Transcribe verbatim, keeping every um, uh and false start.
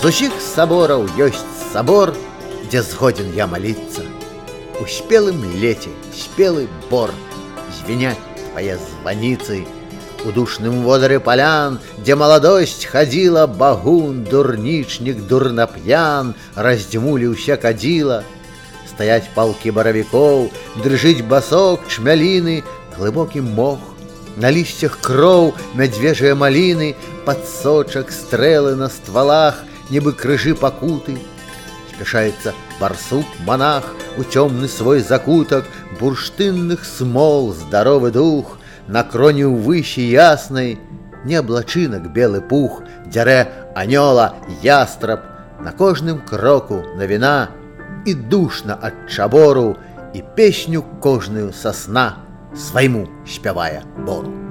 З усіх сабораў ёсць сабор, дзе згоден я маліцца. У спелым леце спелы бор, звеняць твае званіцы. У душным водары полян, дзе маладосць хадзіла, багун, дурнічнік, дурнап'ян, раздзьмуліўся кадзіла. Стаяць палкі баравікоў, дрыжыць басок чмяліны, глыбокі мох. На лісцях кроў мядзвежыя маліны, падсочак стрэлы на ствалах, нібы крыжы пакуты. Спяшаецца барсук-монах у цёмны свой закутак, бурштынных смол здаровы дух, на кроні ўвыщі яснай неаблачынак белы пух, дзярэ анёла ястраб, на кожным кроку навіна, і душна ад чабору, і песню кожную са сна свайму спявае бору.